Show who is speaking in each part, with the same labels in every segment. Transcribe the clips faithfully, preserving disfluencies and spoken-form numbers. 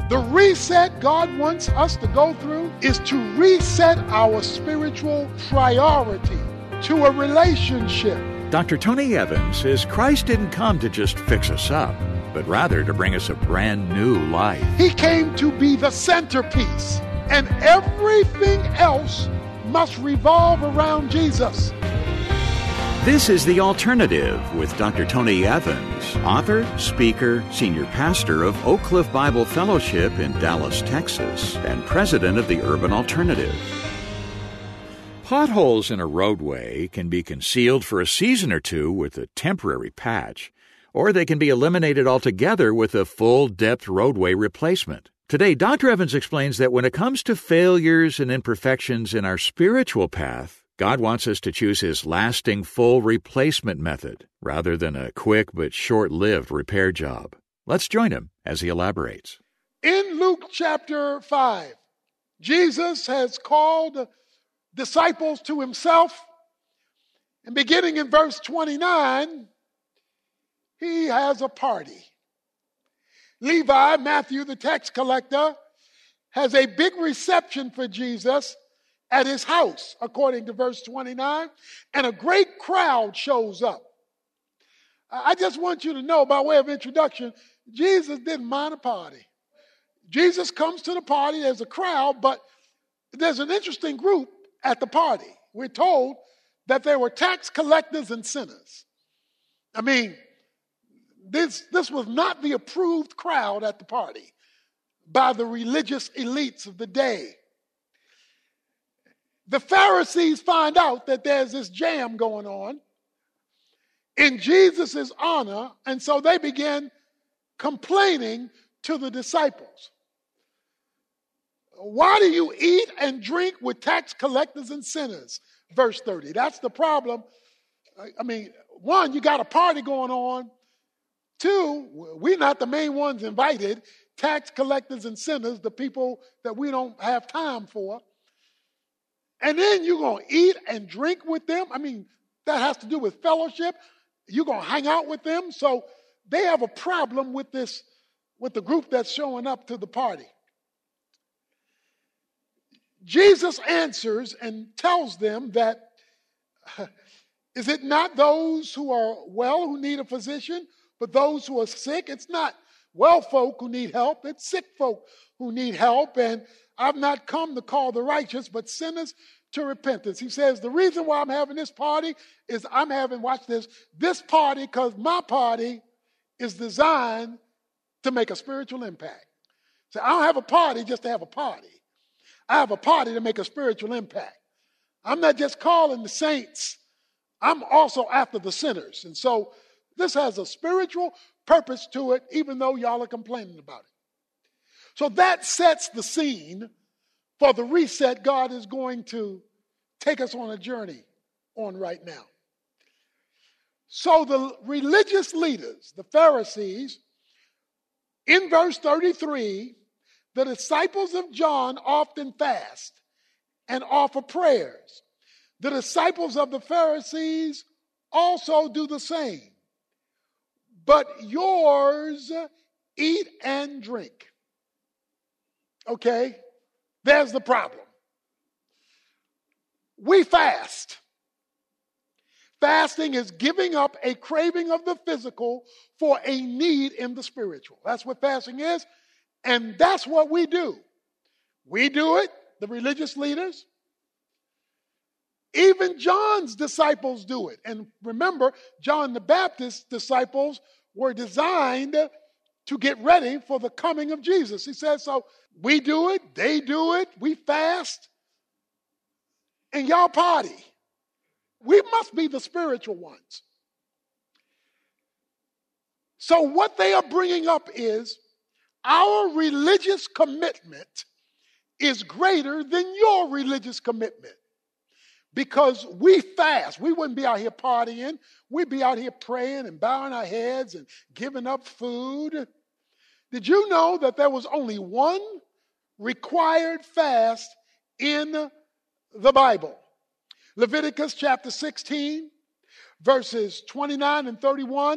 Speaker 1: The reset God wants us to go through is to reset our spiritual priority to a relationship.
Speaker 2: Doctor Tony Evans says Christ didn't come to just fix us up, but rather to bring us a brand new life.
Speaker 1: He came to be the centerpiece, and everything else must revolve around Jesus.
Speaker 2: This is The Alternative with Doctor Tony Evans, author, speaker, senior pastor of Oak Cliff Bible Fellowship in Dallas, Texas, and president of the Urban Alternative. Potholes in a roadway can be concealed for a season or two with a temporary patch, or they can be eliminated altogether with a full-depth roadway replacement. Today, Doctor Evans explains that when it comes to failures and imperfections in our spiritual path, God wants us to choose His lasting full replacement method rather than a quick but short-lived repair job. Let's join him as he elaborates.
Speaker 1: In Luke chapter five, Jesus has called disciples to Himself, and beginning in verse twenty-nine, He has a party. Levi, Matthew, the tax collector, has a big reception for Jesus at his house, according to verse twenty-nine, and a great crowd shows up. I just want you to know, by way of introduction, Jesus didn't mind a party. Jesus comes to the party, there's a crowd, but there's an interesting group at the party. We're told that there were tax collectors and sinners. I mean, this, this was not the approved crowd at the party by the religious elites of the day. The Pharisees find out that there's this jam going on in Jesus' honor, and so they begin complaining to the disciples. Why do you eat and drink with tax collectors and sinners? Verse thirty. That's the problem. I mean, one, you got a party going on. Two, we're not the main ones invited. Tax collectors and sinners, the people that we don't have time for. And then you're going to eat and drink with them. I mean, that has to do with fellowship. You're going to hang out with them. So they have a problem with this, with the group that's showing up to the party. Jesus answers and tells them that, is it not those who are well who need a physician, but those who are sick? It's not well folk who need help. It's sick folk who need help. And I've not come to call the righteous, but sinners to repentance. He says, the reason why I'm having this party is I'm having, watch this, this party because my party is designed to make a spiritual impact. So I don't have a party just to have a party. I have a party to make a spiritual impact. I'm not just calling the saints. I'm also after the sinners. And so this has a spiritual purpose to it, even though y'all are complaining about it. So that sets the scene for the reset God is going to take us on a journey on right now. So the religious leaders, the Pharisees, in verse thirty-three, the disciples of John often fast and offer prayers. The disciples of the Pharisees also do the same. But yours eat and drink. Okay? There's the problem. We fast. Fasting is giving up a craving of the physical for a need in the spiritual. That's what fasting is. And that's what we do. We do it, the religious leaders. Even John's disciples do it. And remember, John the Baptist's disciples were designed to get ready for the coming of Jesus. He says, so we do it, they do it, we fast, and y'all party. We must be the spiritual ones. So what they are bringing up is our religious commitment is greater than your religious commitment. Because we fast. We wouldn't be out here partying. We'd be out here praying and bowing our heads and giving up food. Did you know that there was only one required fast in the Bible? Leviticus chapter sixteen, verses twenty-nine and thirty-one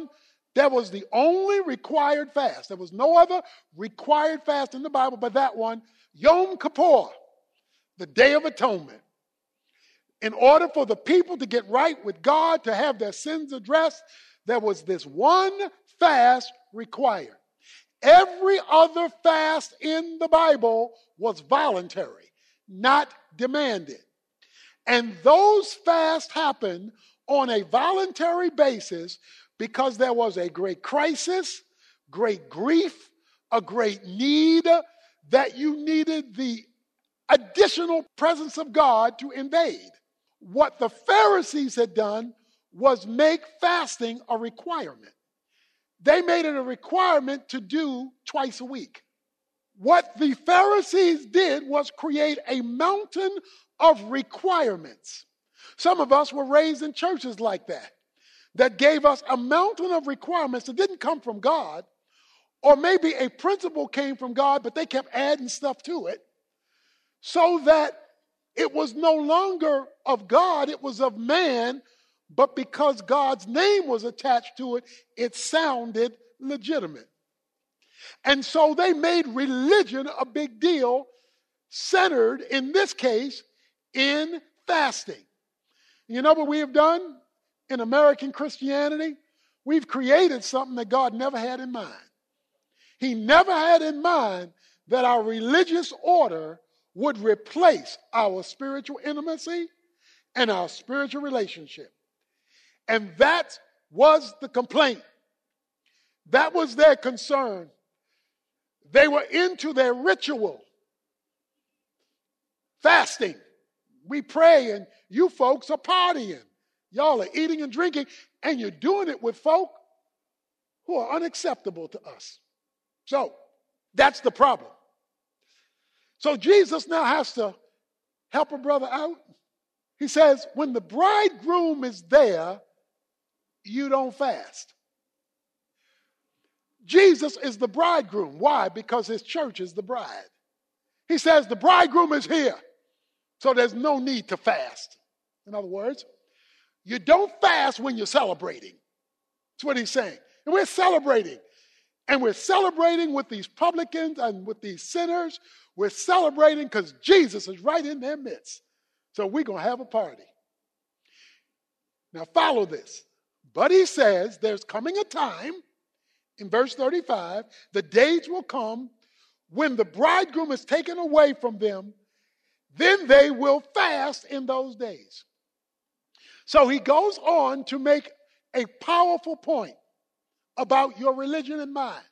Speaker 1: That was the only required fast. There was no other required fast in the Bible but that one, Yom Kippur, the Day of Atonement. In order for the people to get right with God, to have their sins addressed, there was this one fast required. Every other fast in the Bible was voluntary, not demanded. And those fasts happened on a voluntary basis because there was a great crisis, great grief, a great need that you needed the additional presence of God to invade. What the Pharisees had done was make fasting a requirement. They made it a requirement to do twice a week. What the Pharisees did was create a mountain of requirements. Some of us were raised in churches like that, that gave us a mountain of requirements that didn't come from God, or maybe a principle came from God, but they kept adding stuff to it, so that it was no longer of God, it was of man, but because God's name was attached to it, it sounded legitimate. And so they made religion a big deal, centered, in this case, in fasting. You know what we have done in American Christianity? We've created something that God never had in mind. He never had in mind that our religious order would replace our spiritual intimacy and our spiritual relationship. And that was the complaint. That was their concern. They were into their ritual. Fasting. We pray and you folks are partying. Y'all are eating and drinking and you're doing it with folk who are unacceptable to us. So that's the problem. So Jesus now has to help a brother out. He says, when the bridegroom is there, you don't fast. Jesus is the bridegroom. Why? Because his church is the bride. He says the bridegroom is here, so there's no need to fast. In other words, you don't fast when you're celebrating. That's what he's saying. And we're celebrating. And we're celebrating with these publicans and with these sinners. We're celebrating because Jesus is right in their midst. So we're going to have a party. Now follow this. But he says there's coming a time, in verse thirty-five, the days will come when the bridegroom is taken away from them, then they will fast in those days. So he goes on to make a powerful point about your religion and mine.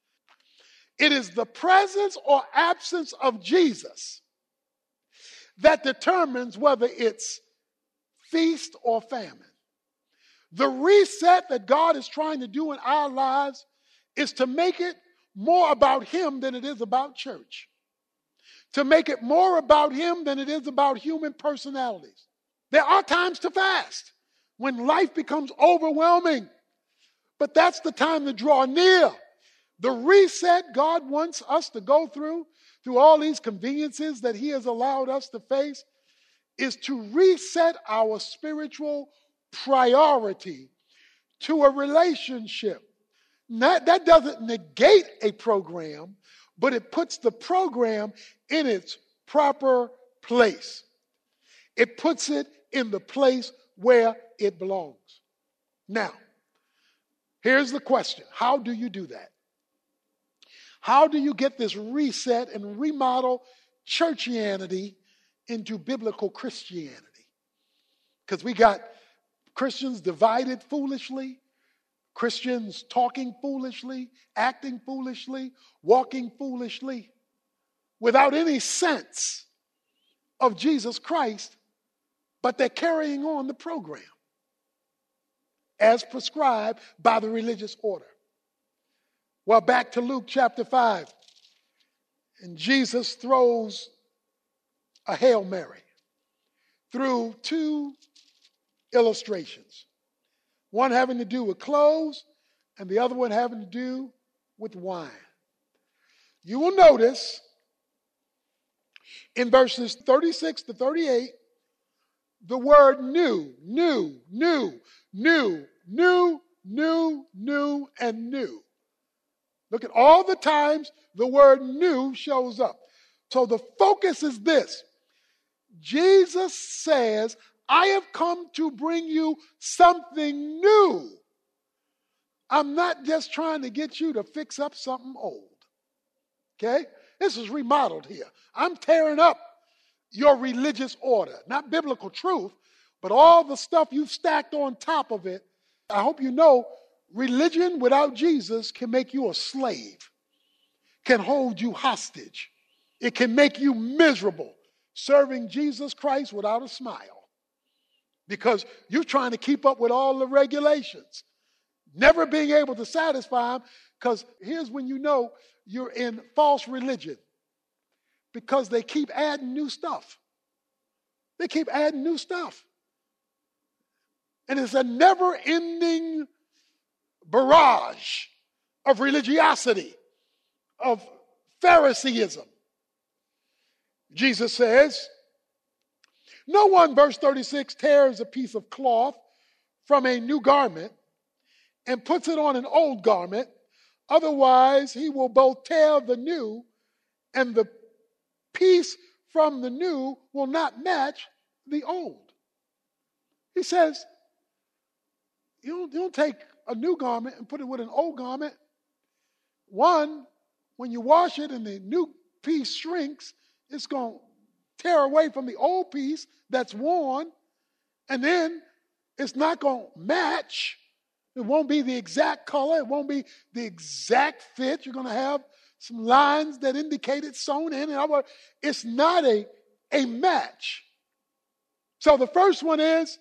Speaker 1: It is the presence or absence of Jesus that determines whether it's feast or famine. The reset that God is trying to do in our lives is to make it more about him than it is about church. To make it more about him than it is about human personalities. There are times to fast when life becomes overwhelming. But that's the time to draw near. The reset God wants us to go through, through all these conveniences that he has allowed us to face, is to reset our spiritual priority to a relationship. Not, that doesn't negate a program, but it puts the program in its proper place. It puts it in the place where it belongs. Now, here's the question. How do you do that? How do you get this reset and remodel churchianity into biblical Christianity? Because we got Christians divided foolishly, Christians talking foolishly, acting foolishly, walking foolishly, without any sense of Jesus Christ, but they're carrying on the program as prescribed by the religious order. Well, back to Luke chapter five, and Jesus throws a Hail Mary through two illustrations. One having to do with clothes and the other one having to do with wine. You will notice in verses thirty-six to thirty-eight, the word new, new, new, new, new, new, new, and new. Look at all the times the word new shows up. So the focus is this. Jesus says, I have come to bring you something new. I'm not just trying to get you to fix up something old. Okay? This is remodeled here. I'm tearing up your religious order. Not biblical truth, but all the stuff you've stacked on top of it. I hope you know religion without Jesus can make you a slave, can hold you hostage. It can make you miserable serving Jesus Christ without a smile because you're trying to keep up with all the regulations, never being able to satisfy them, because here's when you know you're in false religion, because they keep adding new stuff. They keep adding new stuff. And it's a never-ending barrage of religiosity, of Phariseeism. Jesus says, no one, verse thirty-six, tears a piece of cloth from a new garment and puts it on an old garment. Otherwise, he will both tear the new, and the piece from the new will not match the old. He says, you don't, you don't take a new garment and put it with an old garment. One, when you wash it and the new piece shrinks, it's going to tear away from the old piece that's worn, and then it's not going to match. It won't be the exact color. It won't be the exact fit. You're going to have some lines that indicate it's sewn in. And it's not a, a match. So the first one is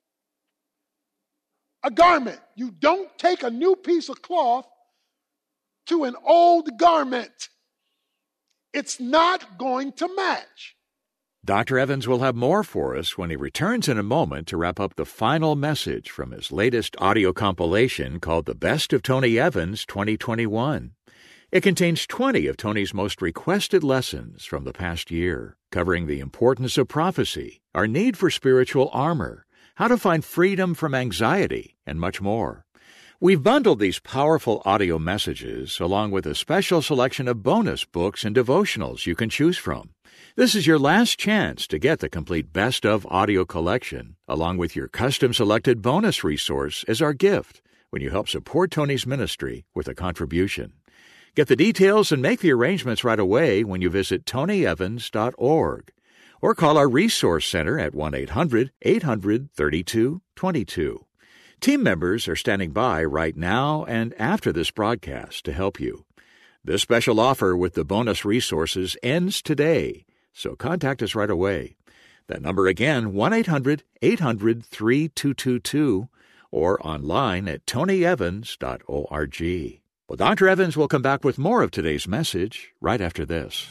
Speaker 1: a garment. You don't take a new piece of cloth to an old garment. It's not going to match.
Speaker 2: Doctor Evans will have more for us when he returns in a moment to wrap up the final message from his latest audio compilation called The Best of Tony Evans twenty twenty-one. It contains twenty of Tony's most requested lessons from the past year, covering the importance of prophecy, our need for spiritual armor, how to find freedom from anxiety, and much more. We've bundled these powerful audio messages along with a special selection of bonus books and devotionals you can choose from. This is your last chance to get the complete Best of audio collection, along with your custom-selected bonus resource as our gift when you help support Tony's ministry with a contribution. Get the details and make the arrangements right away when you visit tony evans dot org or call our Resource Center at one eight hundred eight hundred thirty-two twenty-two. Team members are standing by right now and after this broadcast to help you. This special offer with the bonus resources ends today, so contact us right away. That number again, one eight hundred eight hundred thirty-two twenty-two, or online at tony evans dot org. Well, Doctor Evans will come back with more of today's message right after this.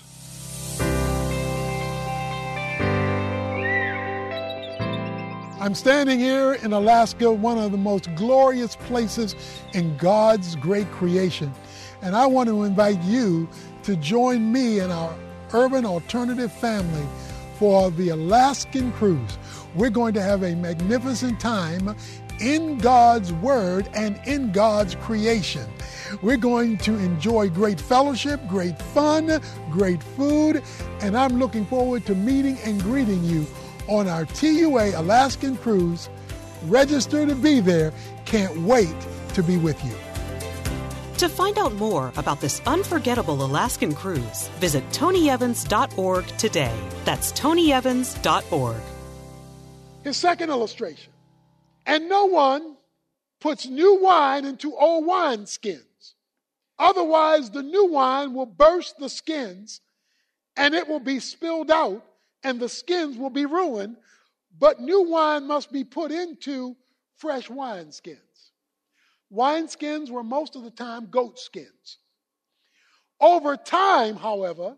Speaker 1: I'm standing here in Alaska, one of the most glorious places in God's great creation. And I want to invite you to join me and our Urban Alternative family for the Alaskan Cruise. We're going to have a magnificent time in God's Word and in God's creation. We're going to enjoy great fellowship, great fun, great food, and I'm looking forward to meeting and greeting you on our T U A Alaskan Cruise. Register to be there. Can't wait to be with you.
Speaker 3: To find out more about this unforgettable Alaskan cruise, visit tony evans dot org today. That's tony evans dot org.
Speaker 1: His second illustration. And no one puts new wine into old wineskins. Otherwise, the new wine will burst the skins, and it will be spilled out, and the skins will be ruined. But new wine must be put into fresh wineskins. Wineskins were most of the time goat skins. Over time, however,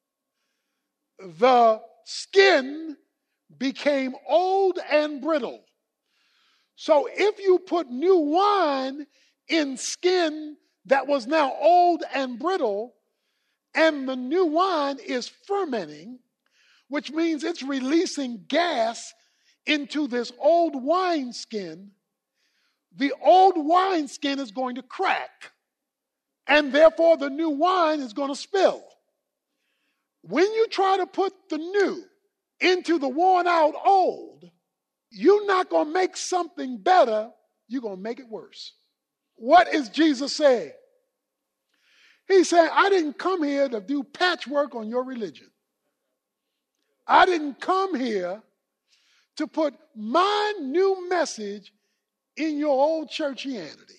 Speaker 1: the skin became old and brittle. So if you put new wine in skin that was now old and brittle, and the new wine is fermenting, which means it's releasing gas into this old wineskin, the old wineskin is going to crack, and therefore the new wine is going to spill. When you try to put the new into the worn out old, you're not going to make something better, you're going to make it worse. What is Jesus saying? He's saying, I didn't come here to do patchwork on your religion. I didn't come here to put my new message in your old churchianity.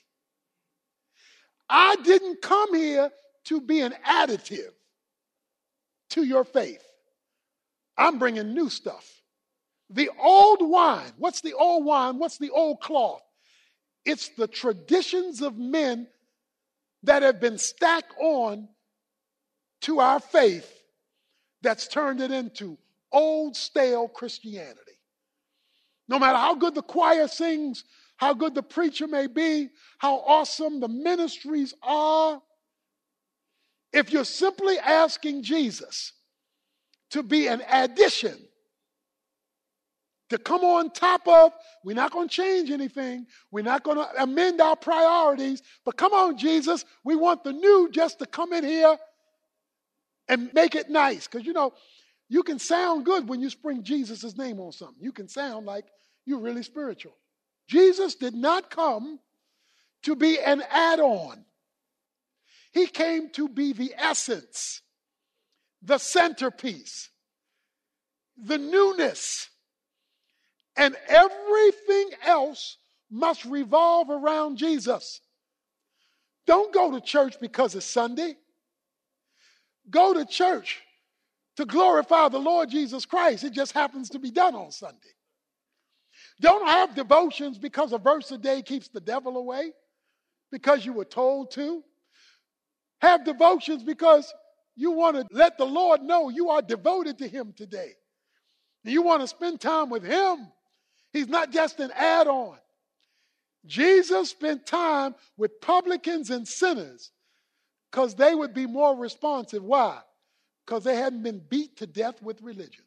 Speaker 1: I didn't come here to be an additive to your faith. I'm bringing new stuff. The old wine, what's the old wine? What's the old cloth? It's the traditions of men that have been stacked on to our faith that's turned it into old, stale Christianity. No matter how good the choir sings, how good the preacher may be, how awesome the ministries are, if you're simply asking Jesus to be an addition, to come on top of, we're not going to change anything. We're not going to amend our priorities. But come on, Jesus, we want the new just to come in here and make it nice. Because, you know, you can sound good when you spring Jesus' name on something. You can sound like you're really spiritual. Jesus did not come to be an add-on. He came to be the essence, the centerpiece, the newness. And everything else must revolve around Jesus. Don't go to church because it's Sunday. Go to church to glorify the Lord Jesus Christ. It just happens to be done on Sunday. Don't have devotions because a verse a day keeps the devil away, because you were told to. Have devotions because you want to let the Lord know you are devoted to him today. You want to spend time with him. He's not just an add-on. Jesus spent time with publicans and sinners because they would be more responsive. Why? Because they hadn't been beat to death with religion.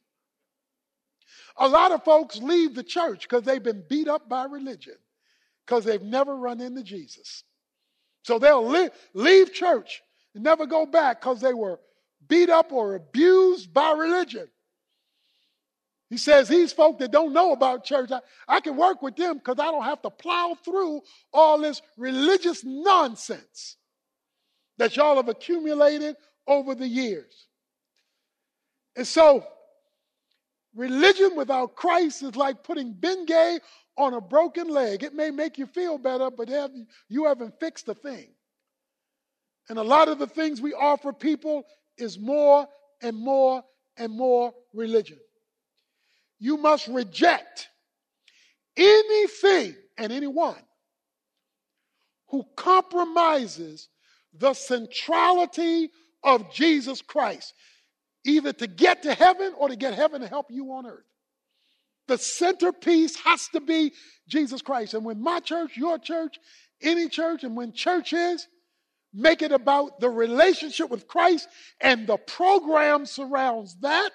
Speaker 1: A lot of folks leave the church because they've been beat up by religion, because they've never run into Jesus. So they'll li- leave church and never go back because they were beat up or abused by religion. He says these folk that don't know about church, I, I can work with them because I don't have to plow through all this religious nonsense that y'all have accumulated over the years. And so, religion without Christ is like putting Bengay on a broken leg. It may make you feel better, but have, you haven't fixed a thing. And a lot of the things we offer people is more and more and more religion. You must reject anything and anyone who compromises the centrality of Jesus Christ, either to get to heaven or to get heaven to help you on earth. The centerpiece has to be Jesus Christ. And when my church, your church, any church, and when church is, make it about the relationship with Christ, and the program surrounds that.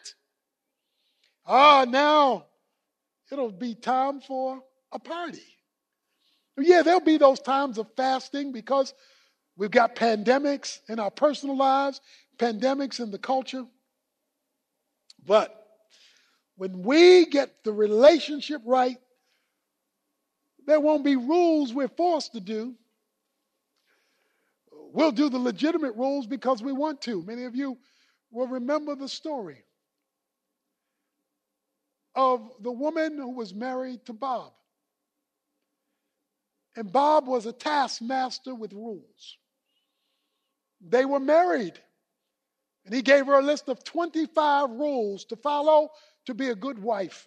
Speaker 1: Ah, now it'll be time for a party. Yeah, there'll be those times of fasting because we've got pandemics in our personal lives, pandemics in the culture. But when we get the relationship right, there won't be rules we're forced to do. We'll do the legitimate rules because we want to. Many of you will remember the story of the woman who was married to Bob. And Bob was a taskmaster with rules. They were married. And he gave her a list of twenty-five rules to follow to be a good wife.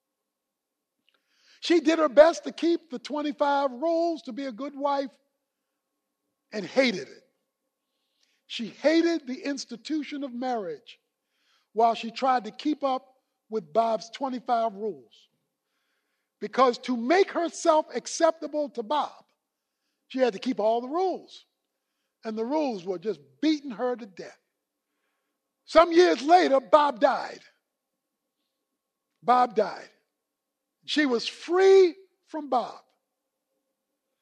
Speaker 1: She did her best to keep the twenty-five rules to be a good wife and hated it. She hated the institution of marriage while she tried to keep up with Bob's twenty-five rules. Because to make herself acceptable to Bob, she had to keep all the rules. And the rules were just beating her to death. Some years later, Bob died. Bob died. She was free from Bob.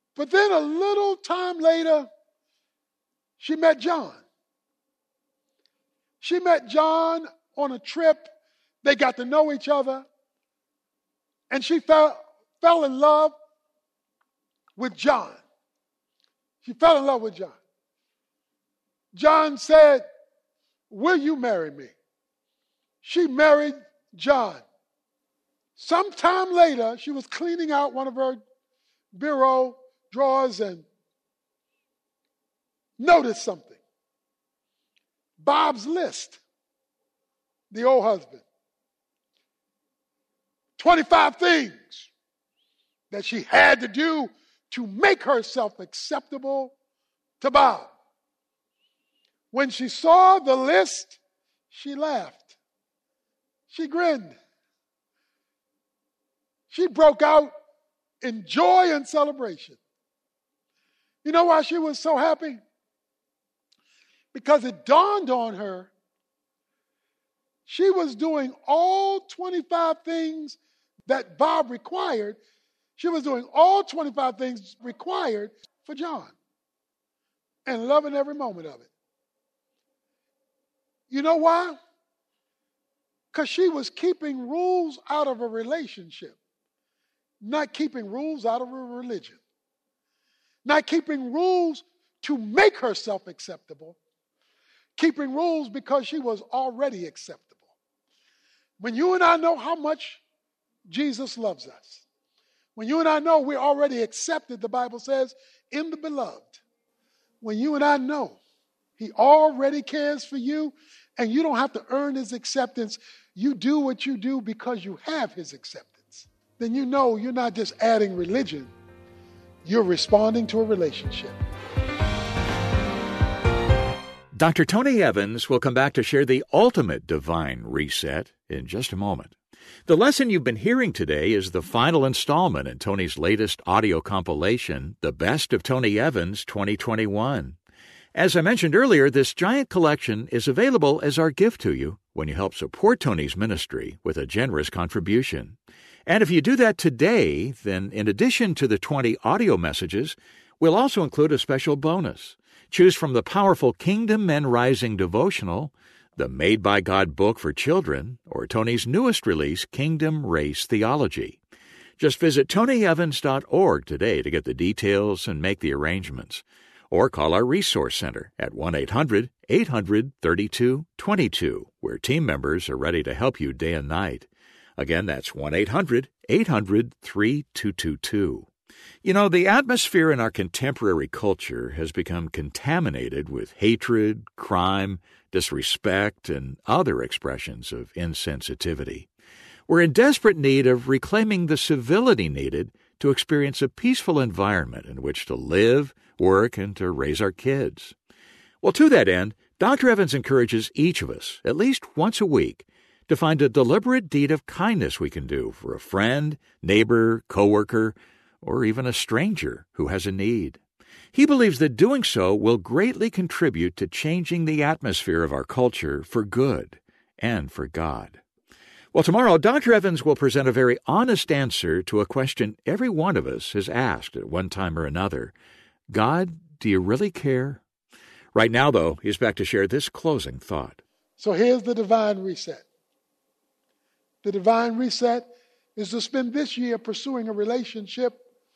Speaker 1: But then a little time later, she met John. She met John on a trip. They got to know each other. And she fell, fell in love with John. She fell in love with John. John said, "Will you marry me?" She married John. Sometime later, she was cleaning out one of her bureau drawers and noticed something. Bob's List, the old husband. twenty-five things that she had to do to make herself acceptable to Bob. When she saw the list, she laughed. She grinned. She broke out in joy and celebration. You know why she was so happy? Because it dawned on her she was doing all twenty-five things that Bob required. She was doing all twenty-five things required for John and loving every moment of it. You know why? Because she was keeping rules out of a relationship, not keeping rules out of a religion, not keeping rules to make herself acceptable, keeping rules because she was already acceptable. When you and I know how much Jesus loves us, when you and I know we're already accepted, the Bible says, in the beloved, when you and I know he already cares for you and you don't have to earn his acceptance, you do what you do because you have his acceptance, then you know you're not just adding religion, you're responding to a relationship.
Speaker 2: Doctor Tony Evans will come back to share the ultimate divine reset in just a moment. The lesson you've been hearing today is the final installment in Tony's latest audio compilation, The Best of Tony Evans twenty twenty-one. As I mentioned earlier, this giant collection is available as our gift to you when you help support Tony's ministry with a generous contribution. And if you do that today, then in addition to the twenty audio messages, we'll also include a special bonus. Choose from the powerful Kingdom Men Rising devotional, the Made by God book for children, or Tony's newest release, Kingdom Race Theology. Just visit tony evans dot org today to get the details and make the arrangements. Or call our Resource Center at one eight hundred eight hundred thirty-two twenty-two, where team members are ready to help you day and night. Again, that's one eight hundred eight hundred thirty-two twenty-two. You know, the atmosphere in our contemporary culture has become contaminated with hatred, crime, disrespect, and other expressions of insensitivity. We're in desperate need of reclaiming the civility needed to experience a peaceful environment in which to live, work, and to raise our kids. Well, to that end, Doctor Evans encourages each of us, at least once a week, to find a deliberate deed of kindness we can do for a friend, neighbor, coworker, or even a stranger who has a need. He believes that doing so will greatly contribute to changing the atmosphere of our culture for good and for God. Well, tomorrow, Doctor Evans will present a very honest answer to a question every one of us has asked at one time or another. God, do you really care? Right now, though, he's back to share this closing thought.
Speaker 1: So here's the divine reset. The divine reset is to spend this year pursuing a relationship.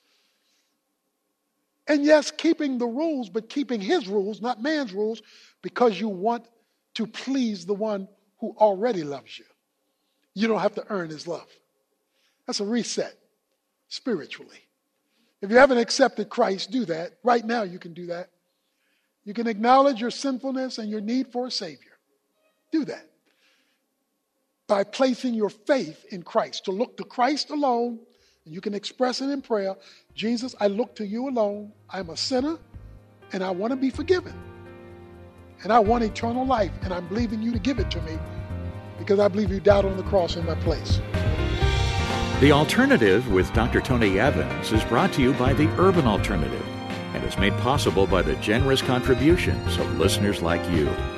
Speaker 1: And yes, keeping the rules, but keeping his rules, not man's rules, because you want to please the one who already loves you. You don't have to earn his love. That's a reset spiritually. If you haven't accepted Christ, do that. Right now you can do that. You can acknowledge your sinfulness and your need for a Savior. Do that by placing your faith in Christ, to look to Christ alone. And you can express it in prayer. Jesus, I look to you alone. I'm a sinner, and I want to be forgiven. And I want eternal life, and I'm believing you to give it to me because I believe you died on the cross in my place.
Speaker 2: The Alternative with Doctor Tony Evans is brought to you by the Urban Alternative and is made possible by the generous contributions of listeners like you.